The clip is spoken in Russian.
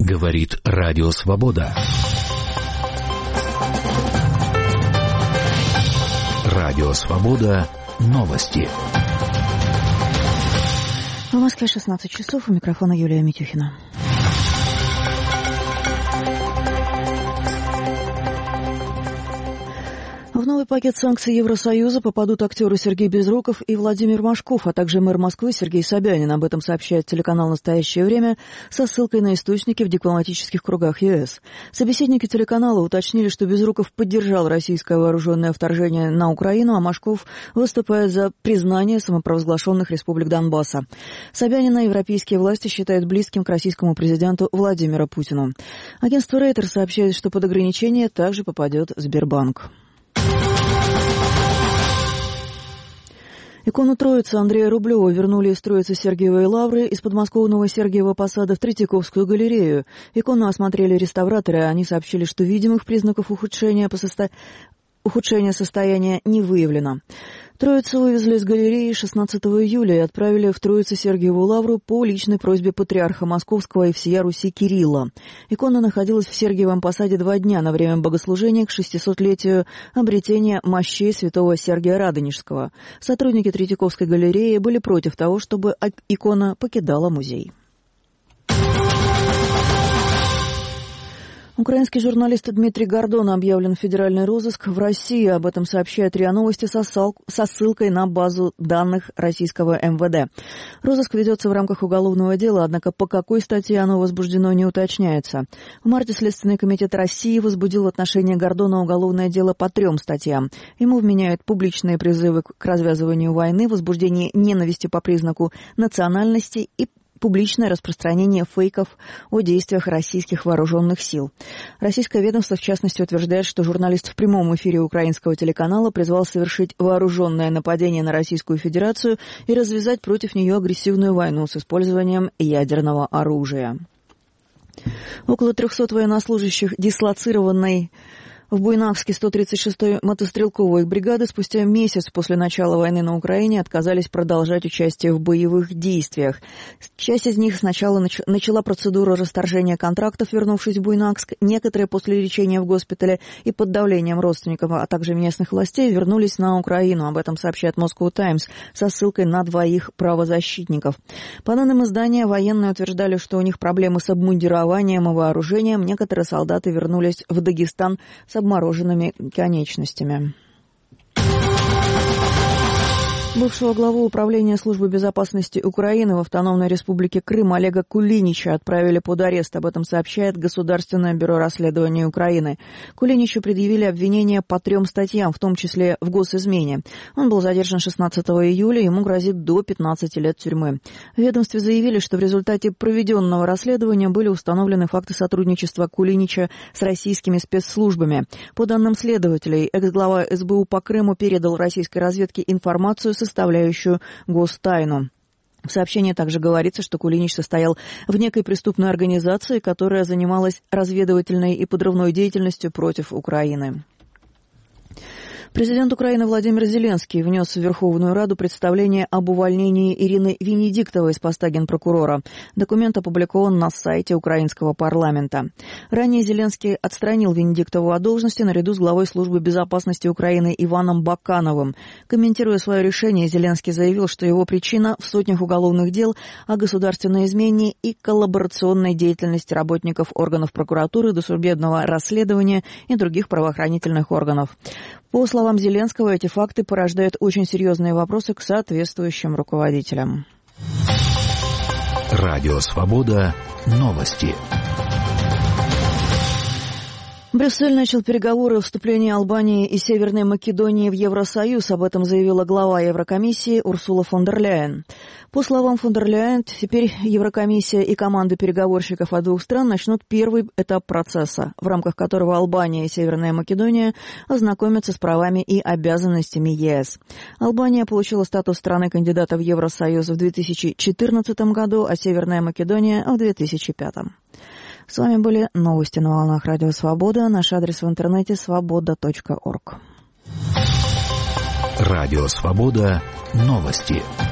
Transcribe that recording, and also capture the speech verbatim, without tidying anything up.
Говорит Радио Свобода. Радио Свобода. Новости. В Москве шестнадцать часов. У микрофона Юлия Митюхина. В новый пакет санкций Евросоюза попадут актеры Сергей Безруков и Владимир Машков, а также мэр Москвы Сергей Собянин. Об этом сообщает телеканал «Настоящее время» со ссылкой на источники в дипломатических кругах ЕС. Собеседники телеканала уточнили, что Безруков поддержал российское вооруженное вторжение на Украину, а Машков выступает за признание самопровозглашенных республик Донбасса. Собянина европейские власти считают близким к российскому президенту Владимиру Путину. Агентство Рейтер сообщает, что под ограничение также попадет Сбербанк. Икону Троицы Андрея Рублева вернули из Троицы Сергиевой Лавры из подмосковного Сергиева Посада в Третьяковскую галерею. Икону осмотрели реставраторы, они сообщили, что видимых признаков ухудшения, по состо... ухудшения состояния не выявлено. Троицу вывезли из галереи шестнадцатого июля и отправили в Троице-Сергиеву Лавру по личной просьбе патриарха Московского и всея Руси Кирилла. Икона находилась в Сергиевом Посаде два дня на время богослужения к шестисотлетию обретения мощей святого Сергия Радонежского. Сотрудники Третьяковской галереи были против того, чтобы икона покидала музей. Украинский журналист Дмитрий Гордон объявлен в федеральный розыск в России. Об этом сообщает РИА Новости со ссылкой на базу данных российского эм вэ дэ. Розыск ведется в рамках уголовного дела, однако по какой статье оно возбуждено, не уточняется. В марте Следственный комитет России возбудил в отношении Гордона уголовное дело по трем статьям. Ему вменяют публичные призывы к развязыванию войны, возбуждение ненависти по признаку национальности и публичное распространение фейков о действиях российских вооруженных сил. Российское ведомство, в частности, утверждает, что журналист в прямом эфире украинского телеканала призвал совершить вооруженное нападение на Российскую Федерацию и развязать против нее агрессивную войну с использованием ядерного оружия. Около трехсот военнослужащих дислоцированной в Буйнакске сто тридцать шестой мотострелковой бригады спустя месяц после начала войны на Украине отказались продолжать участие в боевых действиях. Часть из них сначала нач- начала процедуру расторжения контрактов, вернувшись в Буйнакск. Некоторые после лечения в госпитале и под давлением родственников, а также местных властей, вернулись на Украину. Об этом сообщает Moscow Times со ссылкой на двоих правозащитников. По данным издания, военные утверждали, что у них проблемы с обмундированием и вооружением. Некоторые солдаты вернулись в Дагестан с обмороженными конечностями. Бывшего главу Управления службы безопасности Украины в Автономной Республике Крым Олега Кулинича отправили под арест. Об этом сообщает Государственное бюро расследований Украины. Кулиничу предъявили обвинения по трем статьям, в том числе в госизмене. Он был задержан шестнадцатого июля, ему грозит до пятнадцати лет тюрьмы. В ведомстве заявили, что в результате проведенного расследования были установлены факты сотрудничества Кулинича с российскими спецслужбами. По данным следователей, экс-глава эс бэ у по Крыму передал российской разведке информацию, составляющую гостайну. В сообщении также говорится, что Кулинич состоял в некой преступной организации, которая занималась разведывательной и подрывной деятельностью против Украины. Президент Украины Владимир Зеленский внес в Верховную Раду представление об увольнении Ирины Венедиктовой с поста генпрокурора. Документ опубликован на сайте украинского парламента. Ранее Зеленский отстранил Венедиктову от должности наряду с главой службы безопасности Украины Иваном Бакановым. Комментируя свое решение, Зеленский заявил, что его причина в сотнях уголовных дел о государственной измене и коллаборационной деятельности работников органов прокуратуры, досудебного расследования и других правоохранительных органов. По словам Зеленского, эти факты порождают очень серьезные вопросы к соответствующим руководителям. Радио Свобода. Новости. Брюссель начал переговоры о вступлении Албании и Северной Македонии в Евросоюз. Об этом заявила глава Еврокомиссии Урсула фон дер Ляйен. По словам фон дер Ляйен, теперь Еврокомиссия и команды переговорщиков от двух стран начнут первый этап процесса, в рамках которого Албания и Северная Македония ознакомятся с правами и обязанностями ЕС. Албания получила статус страны-кандидата в Евросоюз в две тысячи четырнадцатом году, а Северная Македония в две тысячи пятом. С вами были новости на волнах Радио Свобода. Наш адрес в интернете свобода точка орг. Радио Свобода. Новости.